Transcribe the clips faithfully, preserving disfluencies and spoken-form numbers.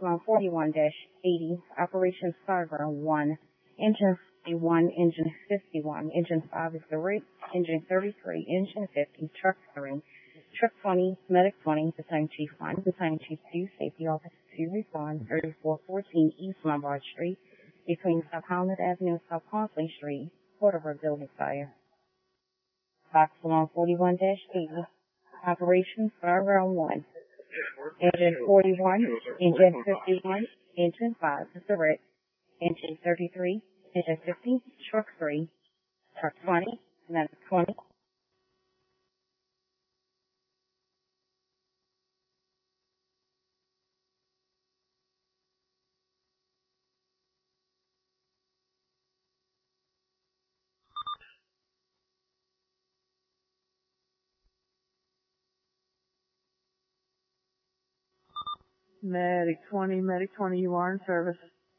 Medical forty-one eighty, Operations Fireground one, Engine fifty-one, Engine fifty-one, Engine five is the rig, Engine thirty-three, Engine fifty, Truck three, Truck twenty, Medic twenty, Battalion Chief one, Battalion Chief two, Safety Officer two, respond, thirty-four fourteen East Lombard Street, between South Holland Avenue and South Consley Street, Porter Building Fire. Box one forty-one eighty, Operations Fireground one, Engine forty-one, Engine fifty-one, Engine five is the rig, Engine thirty-three, Engine fifty, Truck three, Truck twenty, Medic twenty. Medic twenty, Medic twenty, you are in service.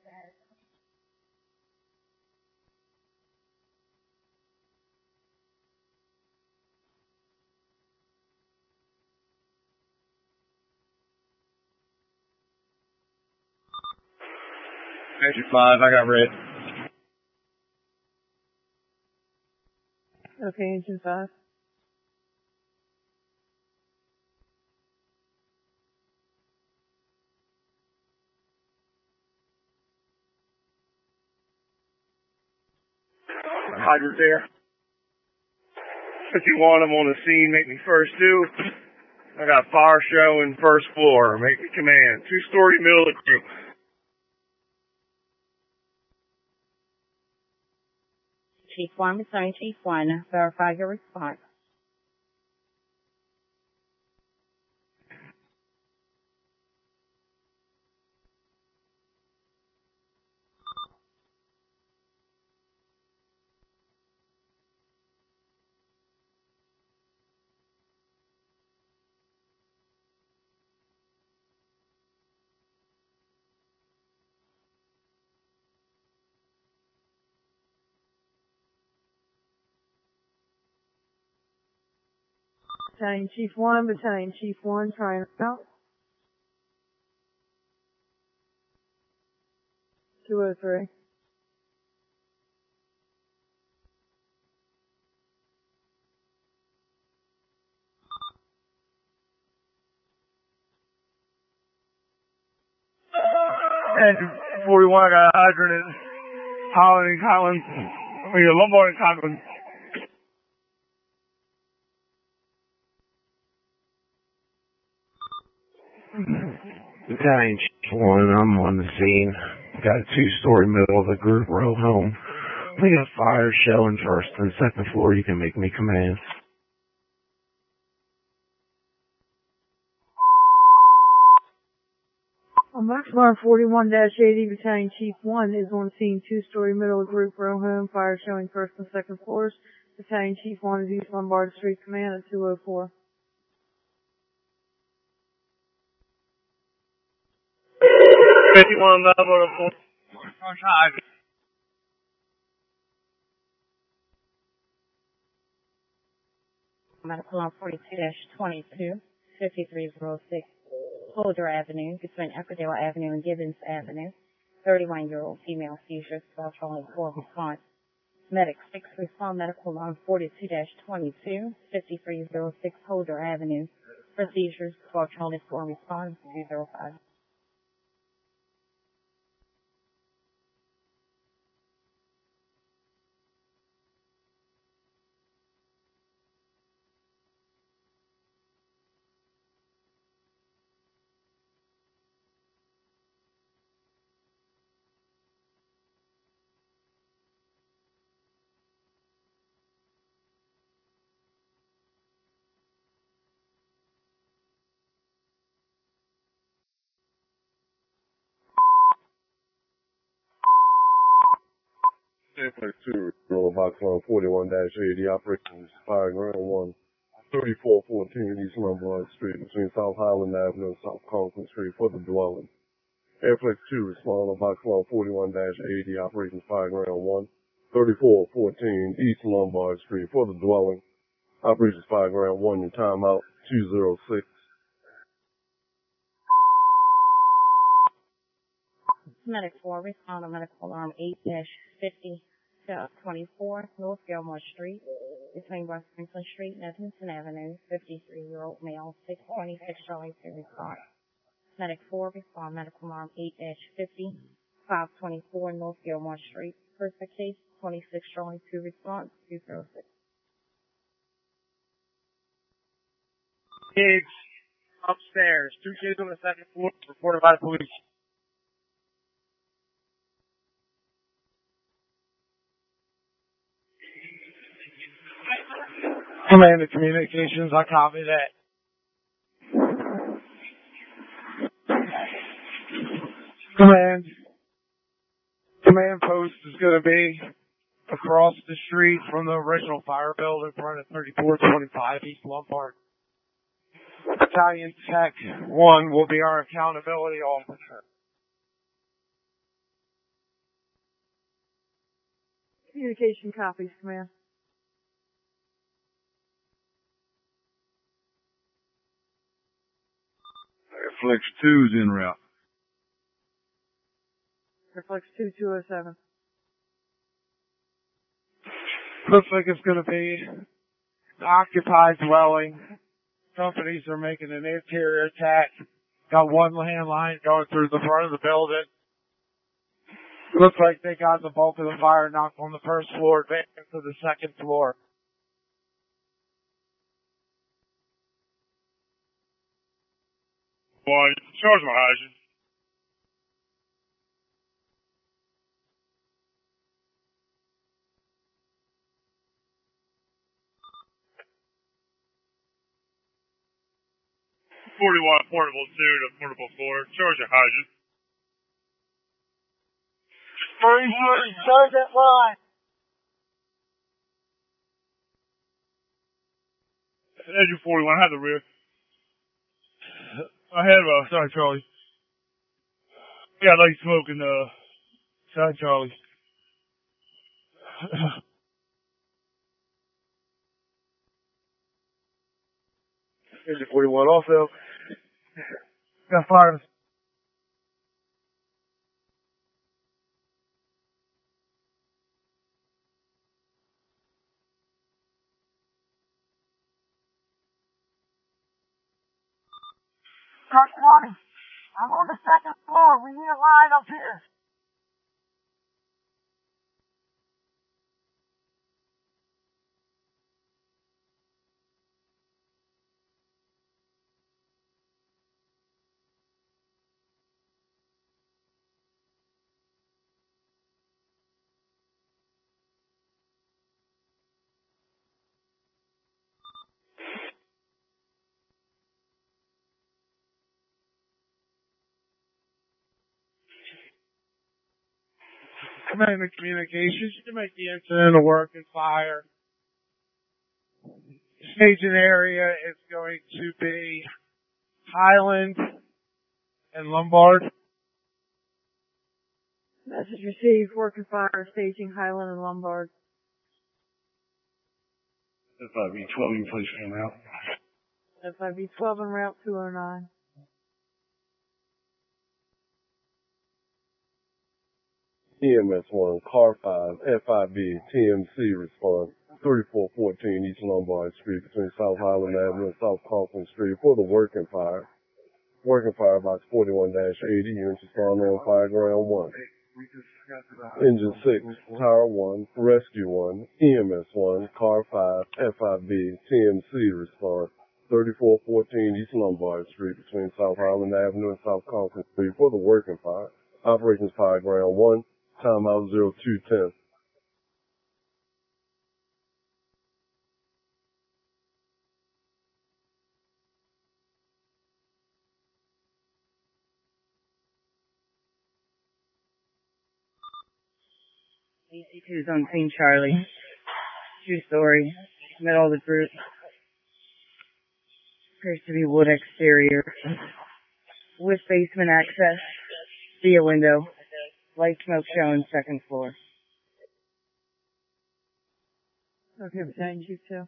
Engine five, I got red. Okay, Engine five. Hydrant there. fifty-one, I'm on the scene, make me first two. I got fire showing first floor, make me command. Two-story middle of the group. Chief one, Battalion Chief one, verify your response. Battalion Chief one, Battalion Chief one, trying out. two oh three. Engine forty-one, I got a hydrant in Holland and Collins. I mean, Lombard and Conklin. Battalion Chief one, I'm on the scene. Got a two-story middle of the group row home. We got fire showing first and second floor. You can make me command. On Maximar forty-one eighty, Battalion Chief one is on scene, two-story middle of group row home, fire showing first and second floors. Battalion Chief one is East Lombard Street, command at two oh four. fifty-one, level of Medical forty-two twenty-two, fifty-three oh six, Holder Avenue, between Eckerdale Avenue and Gibbons Avenue. thirty-one-year-old female seizure, spell only four response. Medic six, respond medical on forty-two twenty-two, fifty-three oh six, Holder Avenue. For seizures, spell only four response, two oh five. Airplane two, roll box on forty-one eighty, operations firing ground one, thirty-four fourteen East Lombard Street between South Highland Avenue and South Conklin Street for the dwelling. Airplane two, respond on box on forty-one eighty, operations firing ground one, thirty-four fourteen East Lombard Street for the dwelling. Operations firing ground one, your timeout two oh six. Medic four, respond to medical alarm eight dash fifty to twenty-four, North Gilmore Street, between West Franklin Street and Edmondson Avenue, fifty-three-year-old male, six twenty-six Charlie to respond. Medic four, respond medical alarm eight dash fifty, five twenty-four North Gilmore Street. First case, twenty-six Charlie two response, two zero six. Kids upstairs. Two kids on the second floor reported by the police. Command to communications, I copy that. Command. Command post is going to be across the street from the original fire building in front of thirty-four twenty-five East Lombard. Battalion Tech one will be our accountability officer. Communication copies, command. Flex two is en route. Reflex two two oh seven. Looks like it's going to be an occupied dwelling. Companies are making an interior attack. Got one landline going through the front of the building. Looks like they got the bulk of the fire knocked on the first floor, advancing to the second floor. One, charge my hydrant. forty-one portable two to portable four. Charge your hydrant. Charge that line. Edge forty-one, I have the rear. I have, uh, sorry, Charlie. Yeah, I like smoking, uh, sorry, Charlie. Edge forty-one also. Got fire. Truck twenty. I'm on the second floor. We need a line up here. Command and communications to make the incident a working fire. Staging area is going to be Highland and Lombard. Message received. Working fire. Staging Highland and Lombard. F I V twelve, you please come out. F I V twelve en route two oh nine. E M S one, Car five, F I B, T M C response. thirty-four fourteen East Lombard Street between South Highland Avenue and South Coughlin Street for the working fire. Working fire box forty-one dash eighty, units respond on fire ground one. Engine six, Tower one, Rescue one, E M S one, Car five, F I B, T M C response. thirty-four fourteen East Lombard Street between South Highland Avenue and South Coughlin Street for the working fire. Operations fire ground one, timeout zero two ten. D C two's on scene, Charlie. Two story, middle of the group. Appears to be wood exterior. With basement access via window. Light smoke showing second floor. Okay, Battalion Chief two.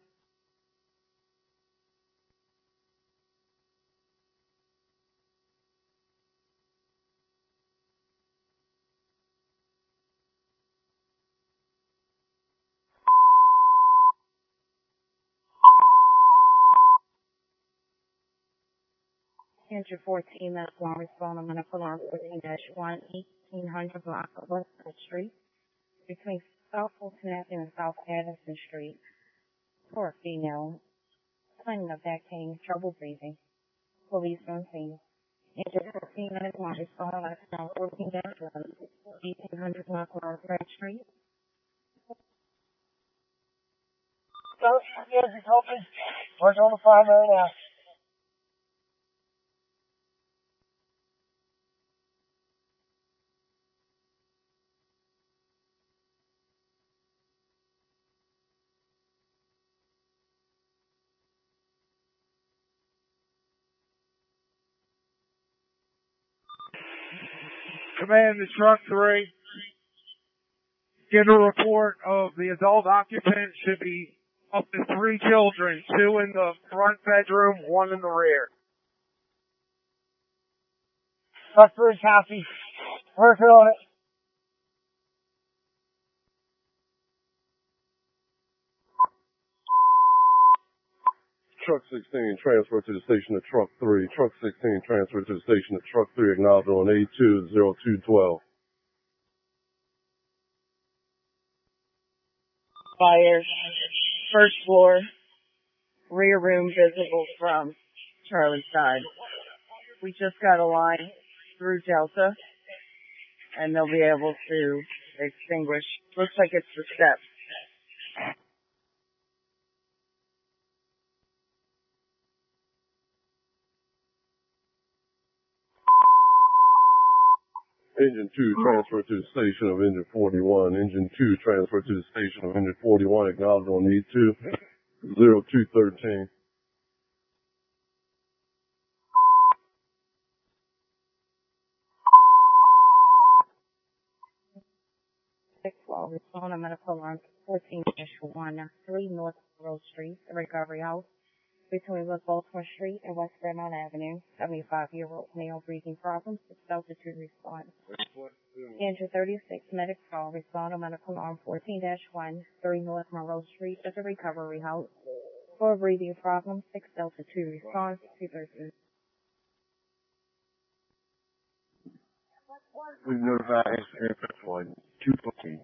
Engine fourteen, medical alarm respond on medical alarm fourteen dash one, eighteen hundred block of Westwood Street, between South Fulton Avenue and South Addison Street, for a female, complaining of back pain, trouble breathing. Police on scene. Engine fourteen, medical alarm respond on medical alarm fourteen dash one, eighteen hundred block of Westwood Street. So, yeah, he's helping. Working on the fire right now. Command to truck three. Get a report of the adult occupant. Should be up to three children, two in the front bedroom, one in the rear. Truck three copy. Working on it. Truck sixteen transfer to the station of truck three. Truck sixteen transfer to the station of truck three. Acknowledged on A two zero two twelve. Fire. First floor. Rear room visible from Charlie's side. We just got a line through Delta, and they'll be able to extinguish. Looks like it's the steps. Engine two transfer to the station of engine forty-one. Engine two transfer to the station of engine forty-one. Acknowledged on E two zero two thirteen. Six while respond on medical alarm fourteen dash one, three North Road Street, the recovery house, between West Baltimore Street and West Fairmount Avenue. seventy-five-year-old male breathing problems. Six Delta two respond. Engine thirty-six, medic call. Respond on medical alarm fourteen dash one, three North Monroe Street at the recovery house. For breathing problems, six Delta two responds. Two persons. We've notified aircraft flight two fourteen.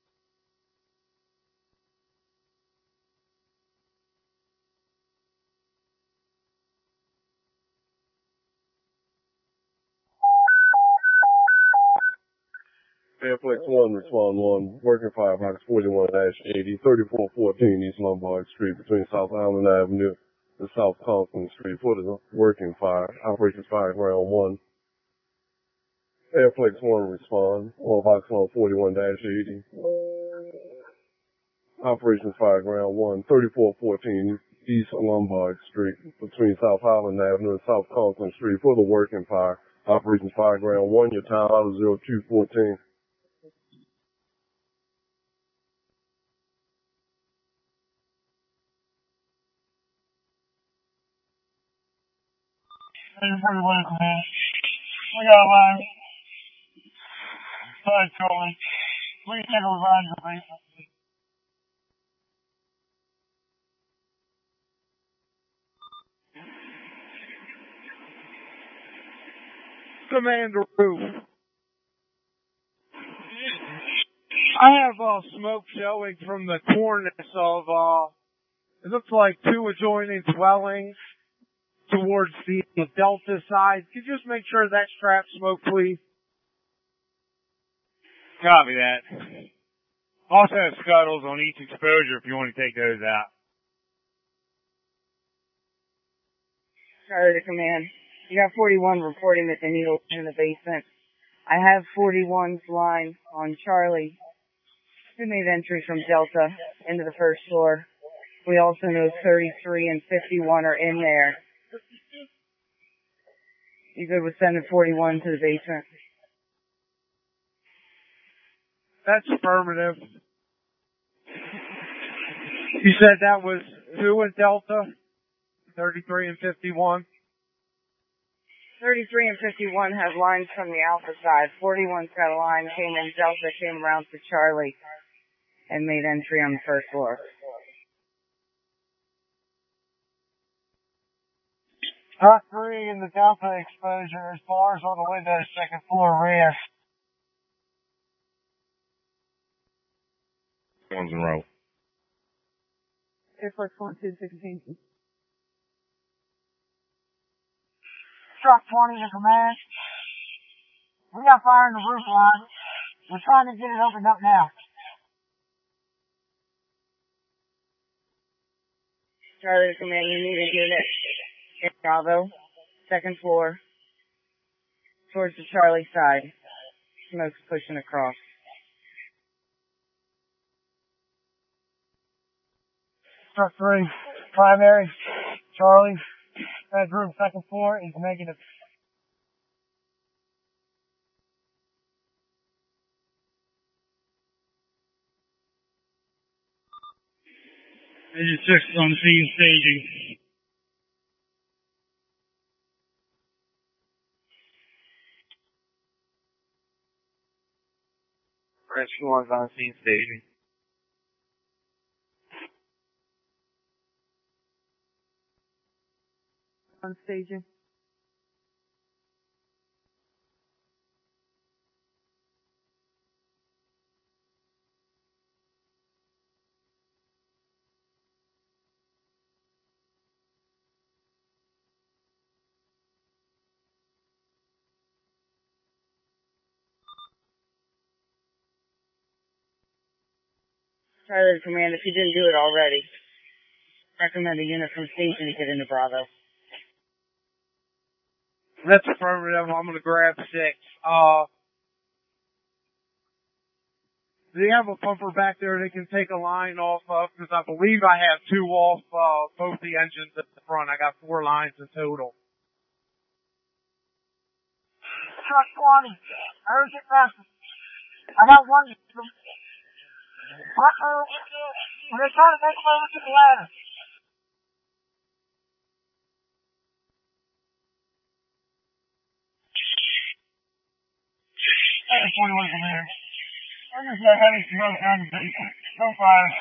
Airflex one, respond one, working firebox forty-one dash eighty, thirty-four fourteen East Lombard Street between South Island Avenue and South Conklin Street for the working fire. Operations fire ground one. Airflex one, respond, on box one forty-one dash eighty. Operations fire ground one, thirty-four fourteen East Lombard Street between South Island Avenue and South Conklin Street for the working fire. Operations fire ground one, your time out of zero two fourteen. Everybody, command. We got a line. Side calling. Please take a line to the basement. Commander Roof. I have uh, smoke showing from the cornice of, uh, it looks like two adjoining dwellings towards the Delta side. Could you just make sure that's trap smoke, please? Copy that. Also have scuttles on each exposure if you want to take those out. Charlie to command. You got forty-one reporting that they need a line in the basement. I have forty-one's line on Charlie, who made entry from Delta into the first floor. We also know thirty-three and fifty-one are in there. You good with sending forty-one to the basement? That's affirmative. You said that was who in Delta? thirty-three and fifty-one? thirty-three and fifty-one have lines from the Alpha side. forty-one's got a line, came in Delta, came around to Charlie, and made entry on the first floor. Truck three in the Delta exposure. As bars on the window, second floor rear. One's in a row. Air Force one two sixteen. Truck twenty to command. We got fire in the roof line. We're trying to get it opened up now. Charlie to command, you need a unit in Bravo, second floor, towards the Charlie side. Smoke's pushing across. Truck three, primary, Charlie, bedroom, second floor is negative. Engine six on scene staging. Rescue one's on scene staging. On staging. Charlie to command, if you didn't do it already, recommend a unit from station to get into Bravo. That's affirmative. I'm gonna grab six. Uh, do you have a pumper back there they can take a line off of? Because I believe I have two off, uh, both the engines at the front. I got four lines in total. Truck twenty. Urgent message. I got one. Uh-oh. They're trying to make them over to the ladder. Hey, forty-one from here. I just got heavy smoke down the beat. No fire.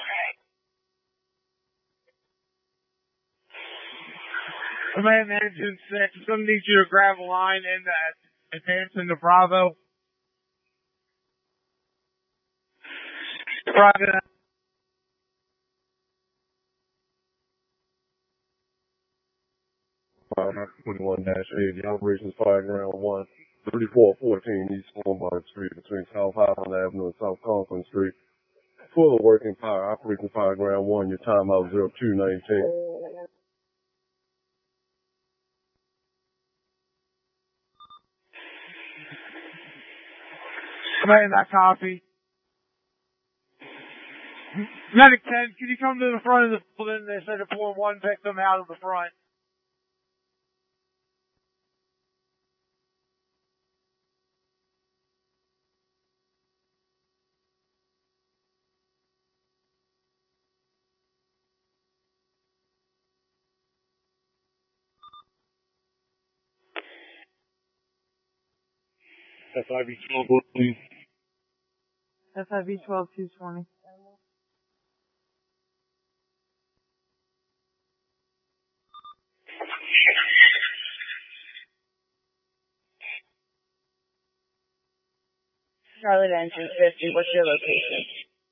Command engine six. I'm gonna need you to grab a line and uh, advance into Bravo. Bravo. twenty-one dash eight, the operations fire ground one, thirty-four fourteen East Lombard Street between South Highland Avenue and South Conklin Street. Full of working fire, operations fire ground one, your timeout zero two nineteen. Command, that copy. Medic ten, can you come to the front of the building? They said to pull one victim out of the front. F I V twelve, please. F I V twelve two twenty. Charlotte Engine fifty, what's your location?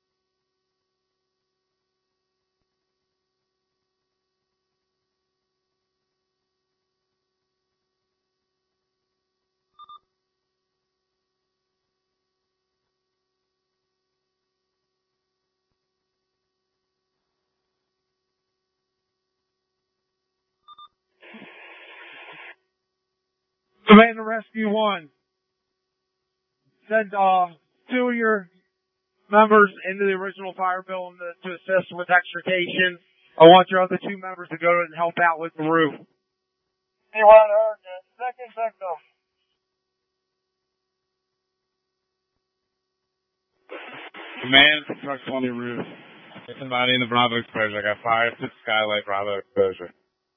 Command to Rescue one. Send uh, two of your members into the original fire building to, to assist with extrication. I want your other two members to go and help out with the roof. Hey, one urgent. Second victim. Command, truck twenty roof. Somebody in the Bravo exposure. I got fire to skylight Bravo exposure.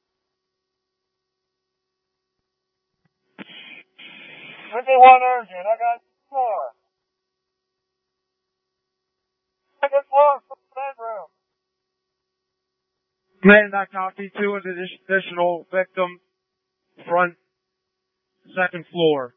fifty-one urgent. I got four. Second floor, bedroom. Command, that copy. Two additional victims. front second floor.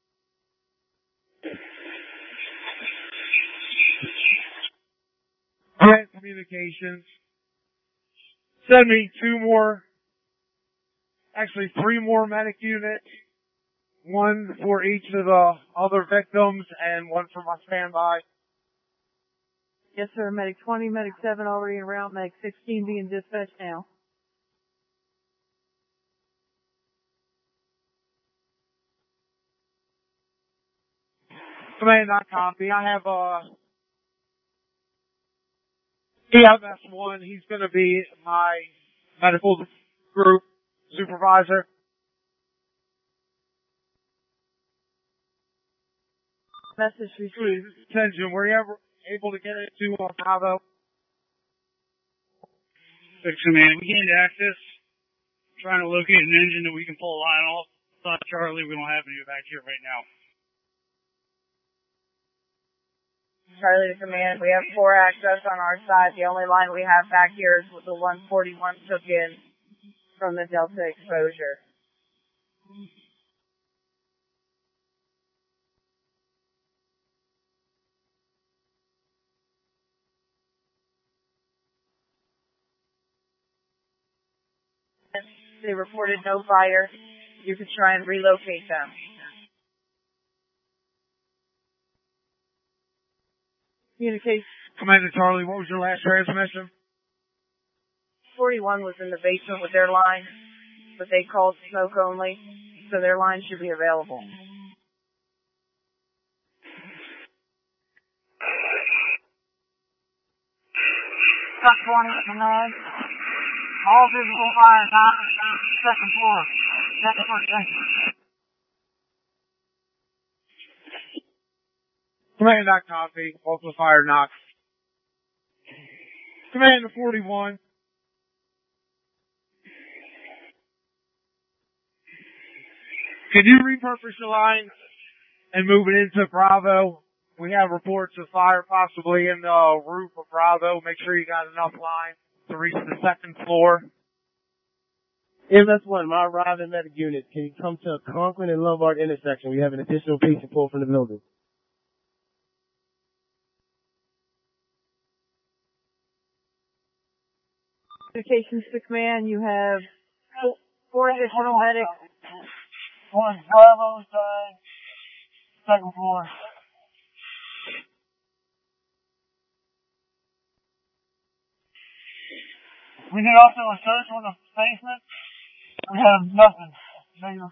Grant Communications. Send me two more, actually three more medic units. One for each of the other victims and one for my standby. Yes, sir. Medic twenty, Medic seven already en route, Medic sixteen being dispatched now. Command, not copy. I have a E M S one. He's going to be my medical group supervisor. Message received. Attention, were you ever able to get into uh, Bravo? Six Command, we gained access. Trying to locate an engine that we can pull a line off. Thought Charlie, we don't have any back here right now. Charlie to Command, we have four access on our side. The only line we have back here is what the one forty-one took in from the Delta exposure. They reported no fire. You could try and relocate them. Communicate. Commander Charlie, what was your last transmission? forty-one was in the basement with their line, but they called smoke only, so their line should be available. Truck twenty, Command. All visible fire now. Second floor. Second floor. Command, not copy. Also fire knock. Command to forty-one. Can you repurpose your line and move it into Bravo? We have reports of fire possibly in the roof of Bravo. Make sure you got enough line to reach the second floor. E M S one, my arriving medic unit. Can you come to Conklin and Lombard intersection? We have an additional patient pulled from the building. Communications to Command, you have four, four additional medics. One Bravo side, second floor. We did also a search on the basement. We have nothing. Negative.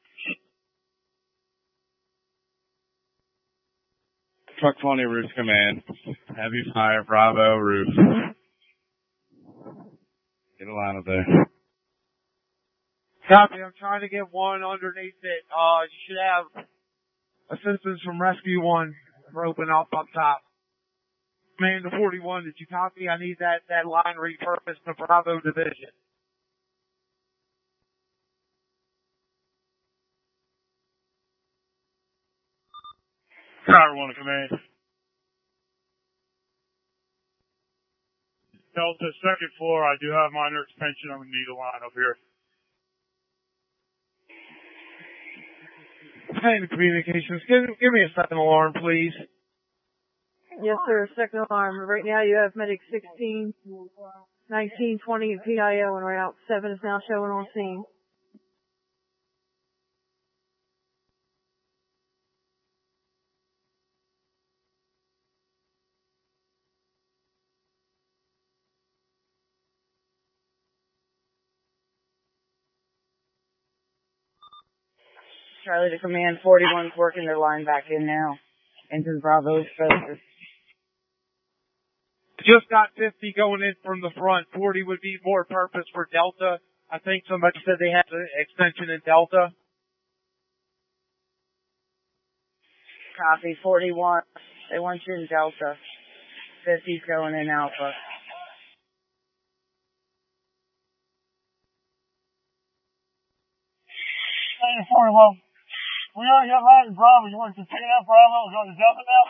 Truck twenty, roof command. Heavy fire, Bravo, roof. Get a line up there. Copy, I'm trying to get one underneath it. Uh, you should have assistance from Rescue One roping up up top. Man to forty-one, did you copy? I need that, that line repurposed to Bravo Division. Tower one, command. Delta, second floor, I do have minor extension. I'm going to need a line up here. Command to Communications, give, give me a second alarm, please. Yes, sir. Second alarm. Right now you have medic sixteen, nineteen, twenty, and P I O, and Route seven is now showing on scene. Charlie to Command, forty-one's working their line back in now into the Bravo exposure. Just got fifty going in from the front. forty would be more purpose for Delta. I think somebody said they had an extension in Delta. Copy, forty-one. They want you in Delta. fifty's going in Alpha. Hey, forty-one. We already got line in Bravo. You want to continue that Bravo and go to Delta now?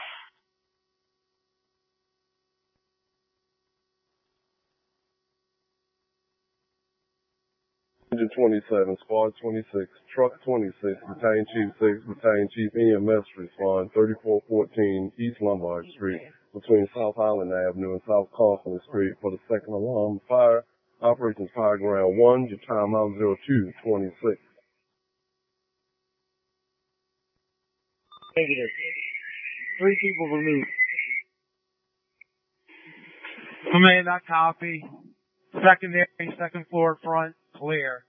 Engine twenty-seven, Squad twenty-six, Truck twenty-six, Battalion Chief six, Battalion Chief E M S respond thirty-four fourteen East Lombard Street between South Highland Avenue and South Coughlin Street for the second alarm fire. Operations Fire Ground one, your timeout zero two twenty-six. Negative. Three people removed. Command, I copy. Secondary, second floor, front, clear.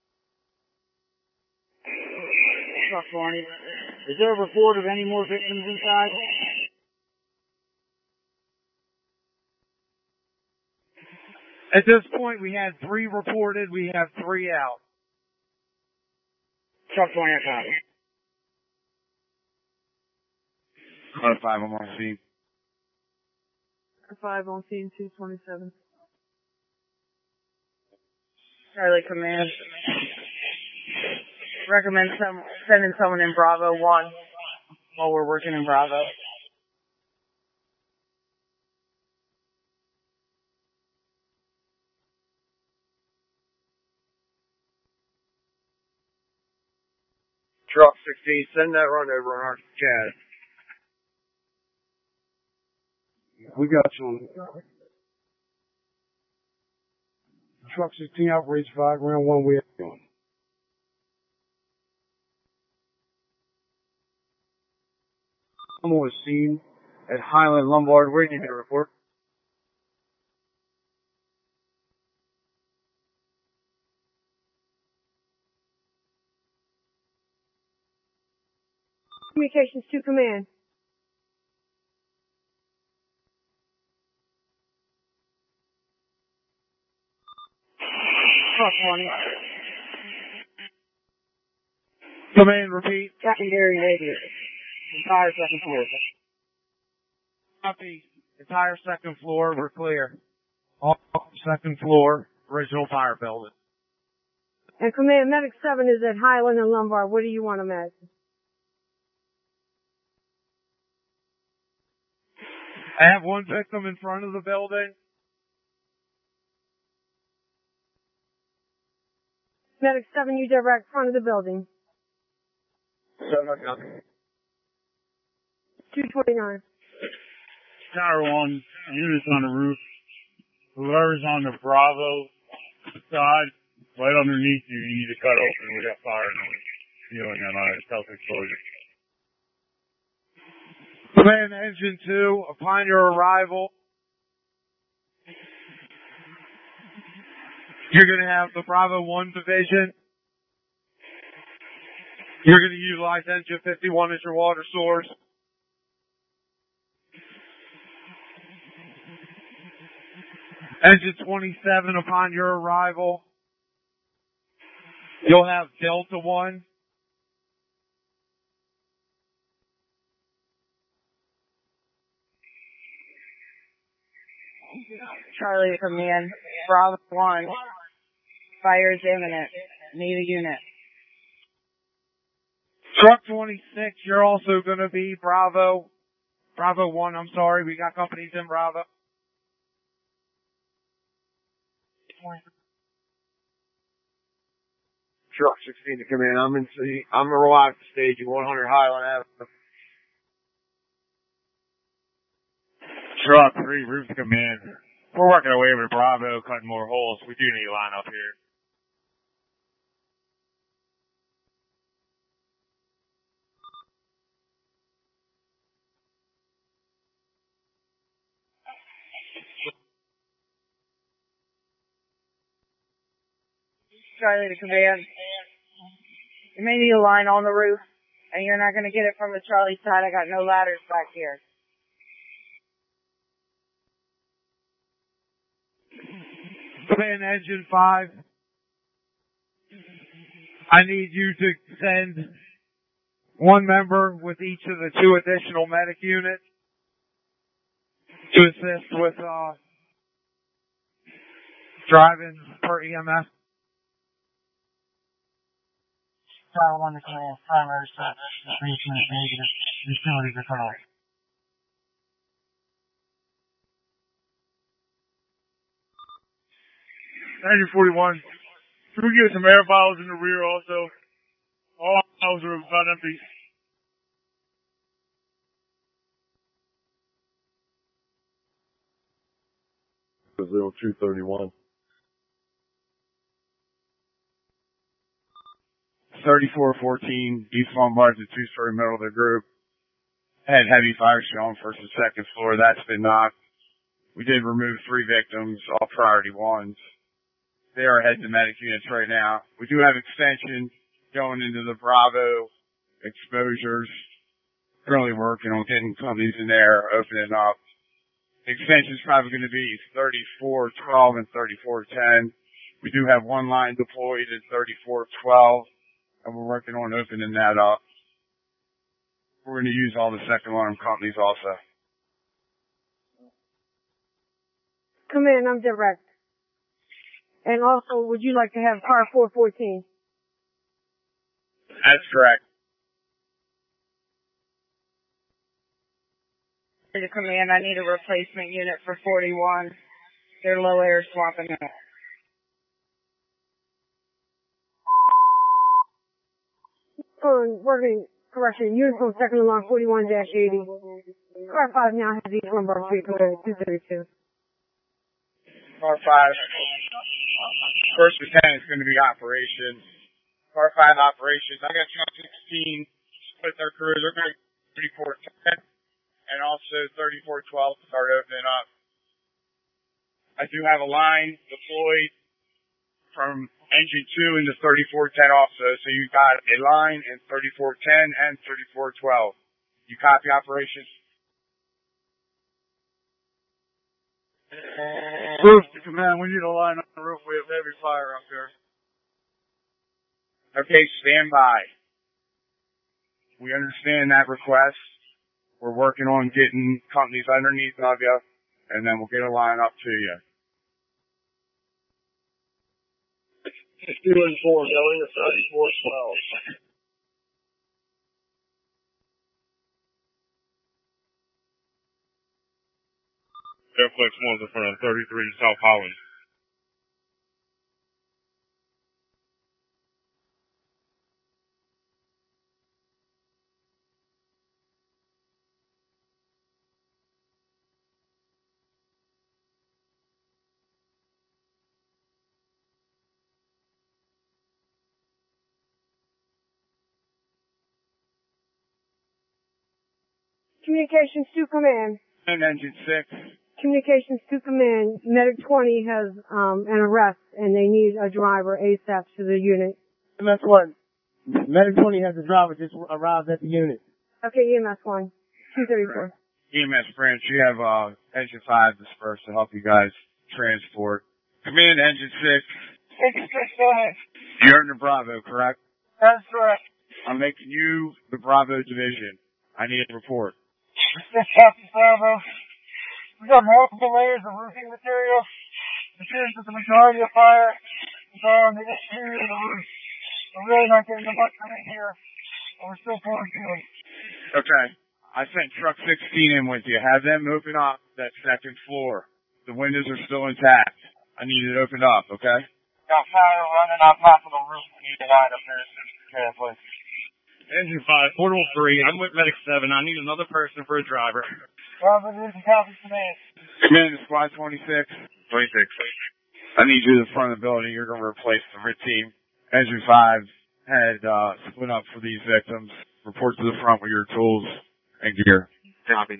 Truck twenty. Is there a report of any more victims inside? At this point, we had three reported. We have three out. Truck twenty, I copy. Car five, I'm on scene. Five on scene, two twenty-seven. Charlie Command. Recommend some sending someone in Bravo one while we're working in Bravo. Truck sixteen, send that run over on our chat. We got you on. Truck sixteen operates five ground one way on. I'm on the scene at Highland Lombard. Where do you need to report? Communications to command. Truck twenty. Command, repeat. Secondary negative. Entire second floor. Copy. Entire second floor, we're clear. All second floor, original fire building. And command, medic seven is at Highland and Lombard. What do you want them at? I have one victim in front of the building. Medic seven, you direct front of the building. Seven, I copy. two twenty-nine. Tower one, units on the roof. Whoever's on the Bravo side, right underneath you, you need to cut open. We got fire in the ceiling on our self-exposure. Command, engine two, upon your arrival, you're going to have the Bravo one division. You're going to utilize engine fifty-one as your water source. Engine twenty-seven, upon your arrival, you'll have Delta one. Charlie Command. Bravo one. Fire is imminent. Need a unit. Truck twenty-six, you're also going to be Bravo. Bravo one, I'm sorry. We got companies in Bravo. Truck sixteen to command. I'm in C. I'm arrived at staging one hundred Highland Avenue. Truck three, roof command. We're working our way with Bravo, cutting more holes. We do need a line up here. Charlie to command. You may need a line on the roof, and you're not going to get it from the Charlie side. I got no ladders back here. Command, engine five. I need you to send one member with each of the two additional medic units to assist with uh, driving per E M S. Tower one to command. Primary set. Three unit negative. Utilities are cut off. Engine forty-one, Can we get some air bottles in the rear also? All bottles are about empty. zero two thirty-one. thirty-four fourteen, East Lombard's a two-story middle of the group. Had heavy fire show on first and second floor. That's been knocked. We did remove three victims, all priority ones. They are heading to medic units right now. We do have extension going into the Bravo exposures. Currently working on getting companies in there, opening up. The extension is probably going to be thirty-four twelve and thirty-four ten. We do have one line deployed at thirty-four twelve, and we're working on opening that up. We're going to use all the second alarm companies also. Come in, I'm direct. And also, would you like to have car four fourteen? That's correct. To command, I need a replacement unit for forty-one. They're low air swapping out. Oh, working correction. Uniform second alarm forty-one dash eighty. Car five now has East Lombard Street command two thirty-two. Car five. First lieutenant is going to be operations. Car five operations. I got truck sixteen split their crew. They're going to thirty-four ten and also thirty-four twelve to start opening up. I do have a line deployed from engine two into thirty-four ten also. So you got a line in thirty-four ten and thirty-four twelve. You copy operations? Roof to command, we need a line on the roof. We have heavy fire up there. Okay, stand by. We understand that request. We're working on getting companies underneath of you, and then we'll get a line up to you. Two and four going to thirty-four twelve. Airflex one's in front of thirty-three South Holland. Communications to command. And engine six. Communications to command. Medic twenty has um, an arrest, and they need a driver ASAP to the unit. M S one. Medic twenty has a driver just arrived at the unit. Okay, E M S one. two thirty-four. E M S branch, you have uh, engine five dispersed to help you guys transport. Command engine six. Engine six, go ahead. You're in the Bravo, correct? That's correct. I'm making you the Bravo division. I need a report. This Captain Bravo. We got multiple layers of roofing material. It appears that the majority of fire is on the exterior of the roof. We're really not getting much from it here, but we're still pulling through it. Okay. I sent truck sixteen in with you. Have them open up that second floor. The windows are still intact. I need it opened up, okay? Got fire running on top of the roof. We need to light up there as soon as we can, please. Engine five, portable three. I'm with medic seven. I need another person for a driver. Bravo, this is copy command. Command to squad twenty-six. twenty-six. I need you to the front of the building. You're going to replace the R I T team. Engine five had uh, split up for these victims. Report to the front with your tools and gear. Copy.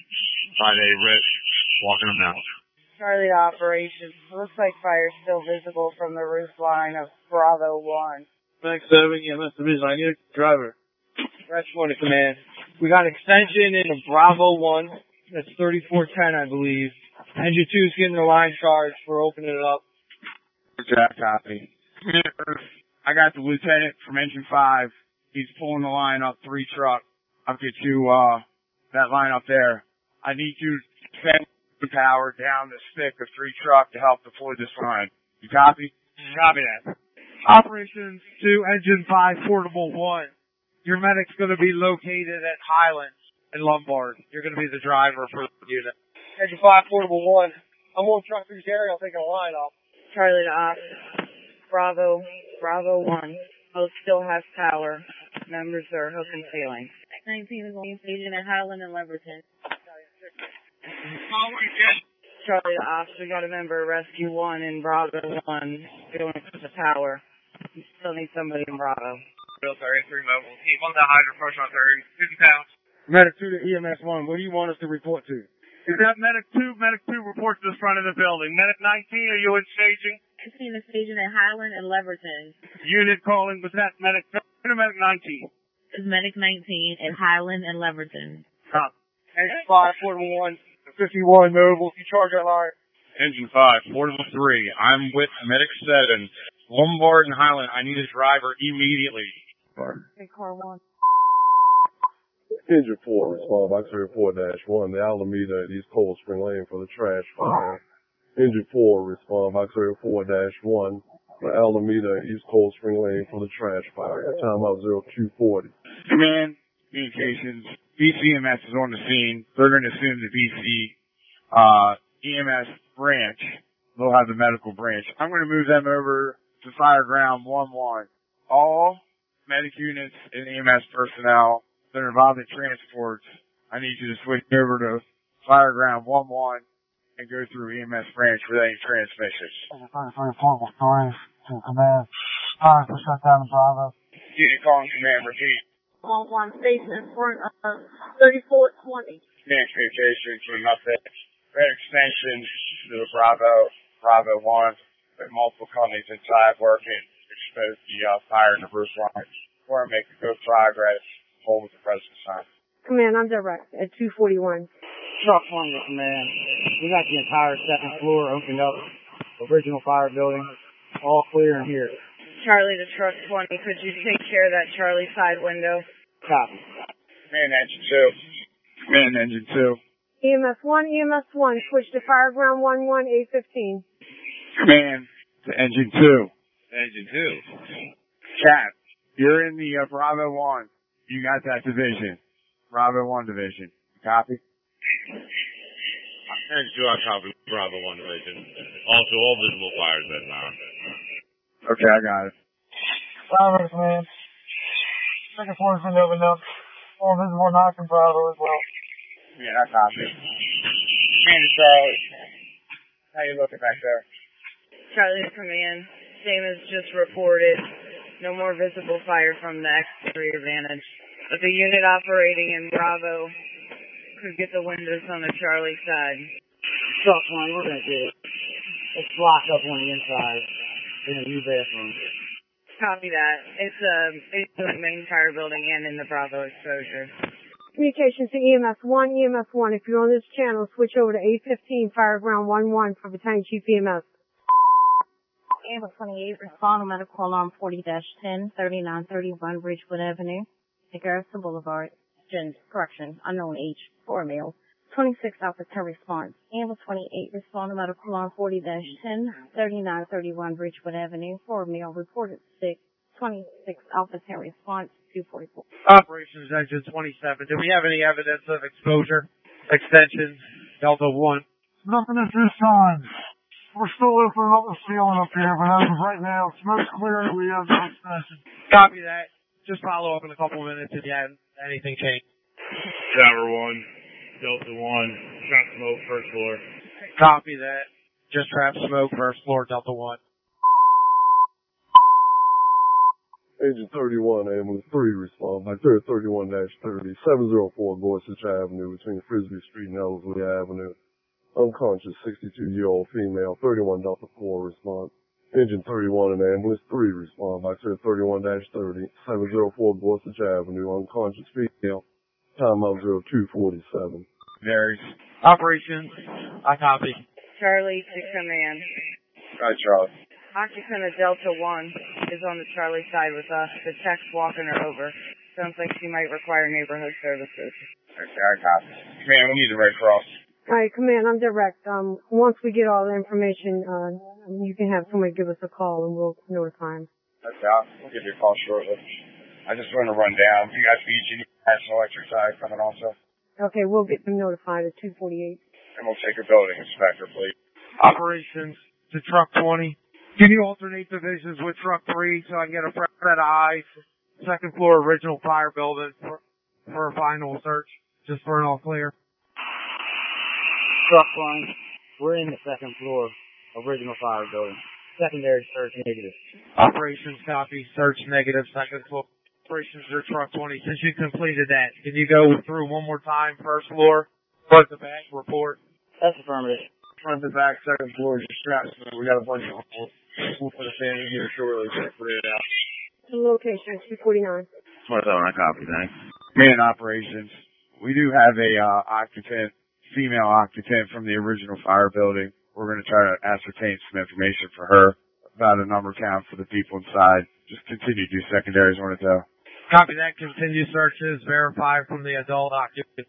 five A, R I T. Walking them out. Charlie operations. Looks like fire still visible from the roof line of Bravo one. Max seven, E M S division. I need a driver. Rest one to command. We got extension in the Bravo one. That's thirty-four ten, I believe. Engine two's getting the line charged. We're opening it up. Jack, copy. I got the lieutenant from engine five. He's pulling the line up three truck. I'll get you, uh, that line up there. I need you to send the power down the stick of three truck to help deploy this line. You copy? Copy that. Operations to engine five, portable one. Your medic's going to be located at Highlands and Lombard. You're going to be the driver for the unit. Engine five, portable one. I'm on truck through Gary. I'll take a line off. Charlie to op. Bravo, Bravo one. Both still have power. Members are hook and sailing. nineteen is on station at Highland and Leverton. Charlie Ops, we got a member of Rescue one in Bravo one going to the power. You still need somebody in Bravo. Bill thirty-three mobile. Team one down hydro, approach on thirty, fifty pounds. Medic two to E M S one. What do you want us to report to? Is that Medic two? Medic two reports to the front of the building. Medic nineteen, are you in staging? nineteen is staging at Highland and Leverton. Unit calling, was that Medic two or Medic nineteen? Is Medic nineteen at Highland and Leverton. Cop. Engine five, portable one, fifty-one mobile. You charge that line. Engine five, portable three. I'm with Medic seven. Lombard and Highland, I need a driver immediately. Okay, car one. Engine four, respond by X four dash one, the Alameda at East Cold Spring Lane for the trash fire. Engine four, respond by X four dash one, the Alameda at East Cold Spring Lane for the trash fire. Time out zero two forty. Command, communications, B C M S is on the scene. They're going to send the B C, uh, E M S branch. They'll have the medical branch. I'm going to move them over to Fireground one one. All medic units and E M S personnel that are involved in transports, I need you to switch over to Fireground one one and go through E M S branch for any transmissions. thirty-three portable three to command. Fire to shut down the Bravo. Unit calling command, repeat. One one station in front of thirty-four twenty. Command communications with nothing. Red extension to the Bravo, Bravo one, with multiple companies inside working, expose the uh, fire in the roof line, or make a good progress. Hold with the president's sign. Command, I'm direct at two forty-one. Truck one to command. We got the entire second floor opened up. Original fire building. All clear in here. Charlie to truck twenty, could you take care of that Charlie side window? Copy. Command engine two. Command engine two. E M S one, E M S one, switch to Fireground one one, eight fifteen. Command to engine two. Engine two. Cap, you're in the uh, Bravo one. You got that division. Bravo one division. Copy? Engine two on copy. Bravo one division. Also, all visible fires that now. Okay, I got it. Bravo, command. Second floor's been opened up. All visible knock and Bravo as well. Yeah, I copy. Command to Charlie. How you looking back there? Charlie to command, same as just reported. No more visible fire from the exterior vantage. But the unit operating in Bravo could get the windows on the Charlie side. Truck one, we're going to get it. It's blocked up on the inside in a new bathroom. Copy that. It's um, it's in the main fire building and in the Bravo exposure. Communications to E M S one, E M S one. If you're on this channel, switch over to eight fifteen Fireground one one for Battalion Chief E M S. Amber twenty-eight, respond to medical alarm forty dash ten, thirty-nine thirty-one Ridgewood Avenue, Garrison Boulevard, Gen, correction, unknown age, four male. twenty-six Alpha ten response. Amber twenty-eight, respond to medical alarm forty dash ten, thirty-nine thirty-one Ridgewood Avenue, four male, reported sick. twenty-six Alpha ten response, two forty-four. Operations Engine twenty-seven. Do we have any evidence of exposure? Extension, Delta one. Nothing at this time. We're still opening up the ceiling up here, but as of right now, smoke's clear. We have no extension. Copy that. Just follow up in a couple minutes if you have anything changed. Tower one, Delta one, trap smoke, first floor. Copy that. Just trap smoke, first floor, Delta one. Agent thirty-one, ambulance three, respond by thirty-one dash thirty, seven oh four Gorsuch Avenue between Frisbee Street and Ellerslie Avenue. Unconscious sixty-two-year-old female, thirty-one Delta four, response. Engine thirty-one and ambulance three, respond by thirty-one dash thirty, seven oh four Gorsuch Avenue, unconscious female, time out zero two forty-seven. Varies. Operations, I copy. Charlie to command. Right, Charlie. Occupant of Delta one is on the Charlie side with us. The tech's walking her over. Sounds like she might require neighborhood services. Okay, I copy. Command, we need the Red Cross. All right, command, I'm direct. Um, once we get all the information, uh, you can have somebody give us a call and we'll notify them. Okay, I'll we'll give you a call shortly. I just want to run down. You guys each need National Electric side coming also. Okay, we'll get them notified at two forty-eight. And we'll take a building inspector, please. Operations to truck twenty. Can you alternate divisions with truck three so I can get a fresh set of eyes? Second floor original fire building for, for a final search, just for an all clear. Truck one, we're in the second floor, original fire building. Secondary search negative. Operations copy, search negative, second floor. Operations your truck twenty. Since you completed that, can you go through one more time, first floor, front to back, report? That's affirmative. Front to back, second floor, just straps. We got a bunch of them. We'll put a fan in here shortly to put it out. The location, two forty-nine. twenty-seven, I copy, thanks. Man operations. We do have a, uh, occupant, female occupant from the original fire building. We're going to try to ascertain some information for her about a number count for the people inside. Just continue to do secondaries on it though. Copy that. Continue searches. Verify from the adult occupant.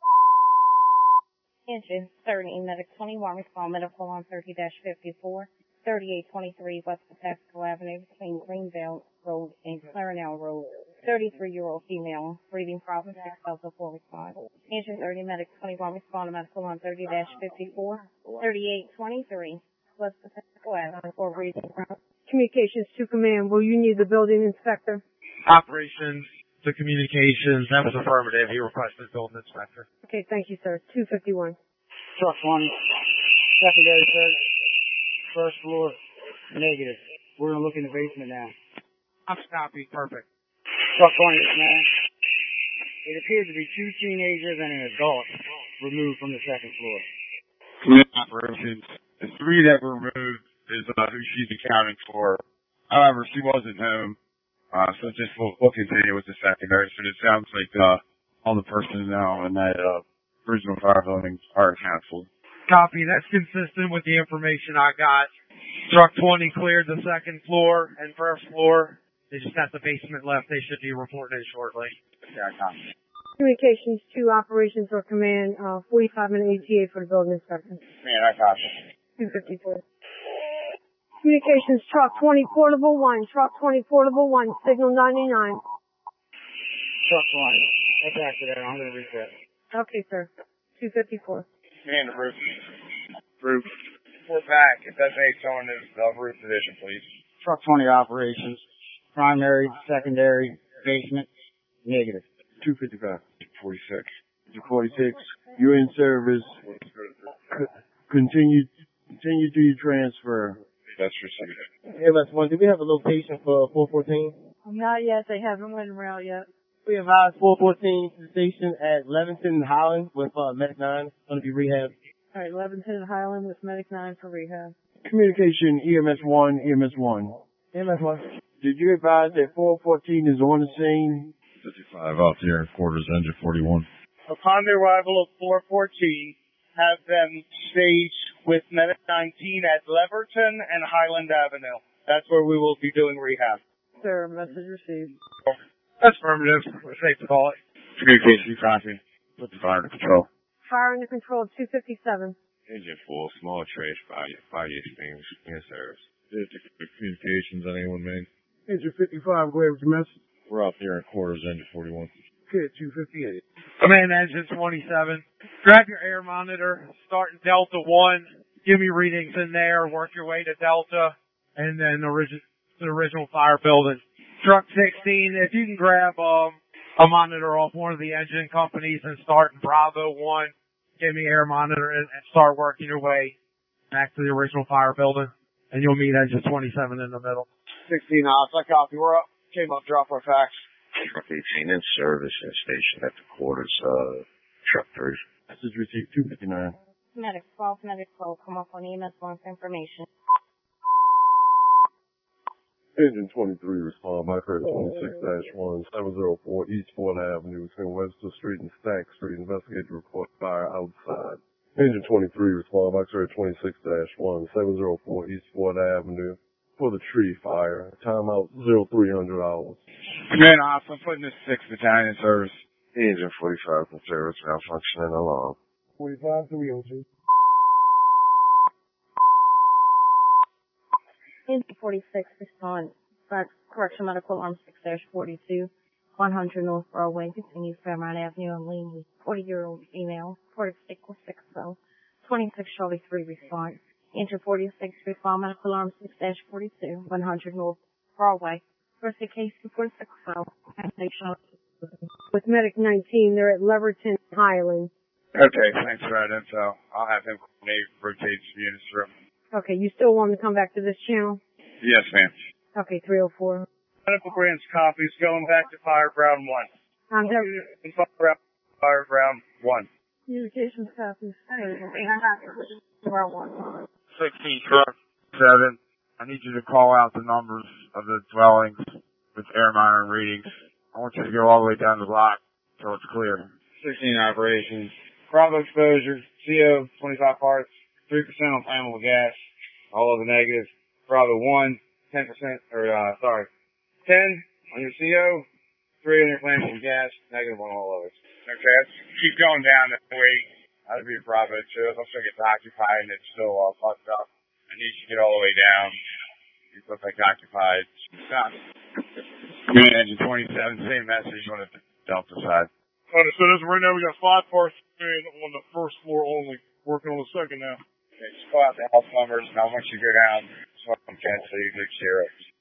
Engine thirty, Medic twenty-one, respond medical on thirty dash fifty-four, thirty-eight twenty-three West Patapsco Avenue between Greenville Road and Clarendale Road. thirty-three-year-old female, breathing problems, six Delta four respond. Engine thirty, Medic twenty-one, respond to medical on thirty dash fifty-four, thirty-eight twenty-three West Patapsco Avenue for breathing problems. Communications to command. Will you need the building inspector? Operations to communications. That was affirmative. He requested building inspector. Okay, thank you, sir. two fifty-one. Truck one, secondary search, first floor negative. We're going to look in the basement now. I'm copy. Perfect. Truck one, man. It appears to be two teenagers and an adult removed from the second floor. Command operations. The three that were removed is uh, who she's accounting for. However, she wasn't home. Uh, so just we'll, we'll continue with the secondary. So it sounds like, uh, all the personnel in that, uh, original fire building are accounted for. Copy. That's consistent with the information I got. Truck twenty cleared the second floor and first floor. They just got the basement left. They should be reporting in shortly. Yeah, I copy. Communications to operations or command, uh, forty-five minute E T A for the building inspector. Man, I copy. two fifty-four. Communications truck twenty portable one, truck twenty portable one, signal ninety-nine. Truck one, that's accident. I'm going to reset. Okay, sir. two fifty-four. Man, the roof. Roof. We're back. If that's any someone is the roof division, please. Truck twenty operations, primary, secondary, basement, negative. two fifty-five. forty-six. two forty-six. You're in service. C- continue, continue to your transfer. That's received. M S one, do we have a location for four fourteen? Not yet. They haven't went around yet. We advise four fourteen to the station at Leventon and Highland with uh, Medic nine. Going to be rehab. All right, Leventon and Highland with Medic nine for rehab. Communication E M S one, E M S one. M S one. Did you advise that four fourteen is on the scene? fifty-five out there in quarters, engine forty-one. Upon the arrival of four fourteen, have them staged with Medic nineteen at Leverton and Highland Avenue. That's where we will be doing rehab. Sir, message received. That's affirmative. We're safe to call it. Communication copy. Put the fire under control. Fire under control, two fifty-seven. Engine full, small trash, fire, fire extinguisher, in service. Communications, anyone, man? Engine fifty-five, go ahead with your message. We're out there in quarters, engine forty-one. Okay, two fifty-eight. Command engine twenty-seven. Grab your air monitor. Start in Delta one. Give me readings in there. Work your way to Delta. And then origi- the original fire building. Truck sixteen, if you can grab um, a monitor off one of the engine companies and start in Bravo one. Give me air monitor and, and start working your way back to the original fire building. And you'll meet engine twenty-seven in the middle. sixteen ops, I copy. We're up. Came up, drop our facts. Truck eighteen in service and station at the quarters, uh, truck three. Message received two fifty-nine. Medic twelve, Medic twelve, come up on E M S one for information. Engine twenty-three, respond by credit twenty-six dash one, seven oh four East fourth Avenue between Webster Street and Stack Street. Investigate the report fire outside. Engine twenty-three, respond by credit twenty-six dash one, seven oh four East fourth Avenue for the tree fire. Timeout zero three hundred hours. Command ops, I'm putting this six battalion in service. Engine forty-five in service, malfunctioning alarm. forty-five, three oh two. Engine forty-six, respond. But correction medical arm six dash forty-two, one hundred North Broadway, continue Fairmount Avenue and Lean, forty-year-old female, forty-six six oh, twenty-six Charlie three respond. Engine forty-six, recall medical alarm six dash forty-two, one hundred North Broadway. First the case before six twelve. With Medic nineteen, they're at Leverton Highland. Okay, thanks for that info. I'll have him coordinate rotate units through. Okay, you still want them to come back to this channel? Yes, ma'am. Okay, three oh four. Medical branch copies going back to Fire Ground one. Um, Fire Ground, Fire Ground one. Communications copies. sixteen truck seven. I need you to call out the numbers of the dwellings with air monitoring readings. I want you to go all the way down the block until it's clear. sixteen operations. Bravo exposure, C O, twenty-five parts, three percent on flammable gas, all of the negatives. Bravo one, ten percent, or, uh, sorry, ten on your C O, three on your flammable gas, negative on all others. Okay, let's keep going down that way. That'd be a Bravo two. It looks like it's occupied and it's still all fucked up. I need you to get all the way down. It looks like occupied. Stop. Command engine twenty-seven, same message on the Delta side. Understood. As of right now, we got five parts on the first floor only. Working on the second now. Okay, just call out the health numbers, and I want you to go down so I can cancel you to zeros.